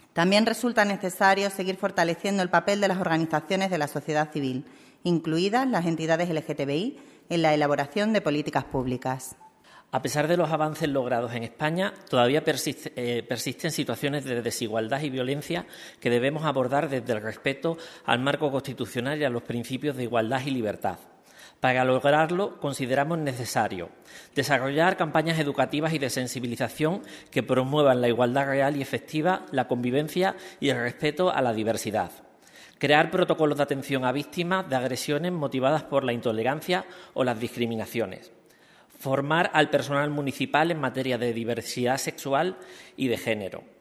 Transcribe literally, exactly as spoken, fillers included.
También resulta necesario seguir fortaleciendo el papel de las organizaciones de la sociedad civil, incluidas las entidades L G T B I, en la elaboración de políticas públicas. A pesar de los avances logrados en España, todavía persiste, eh, persisten situaciones de desigualdad y violencia que debemos abordar desde el respeto al marco constitucional y a los principios de igualdad y libertad. Para lograrlo, consideramos necesario desarrollar campañas educativas y de sensibilización que promuevan la igualdad real y efectiva, la convivencia y el respeto a la diversidad. Crear protocolos de atención a víctimas de agresiones motivadas por la intolerancia o las discriminaciones. Formar al personal municipal en materia de diversidad sexual y de género.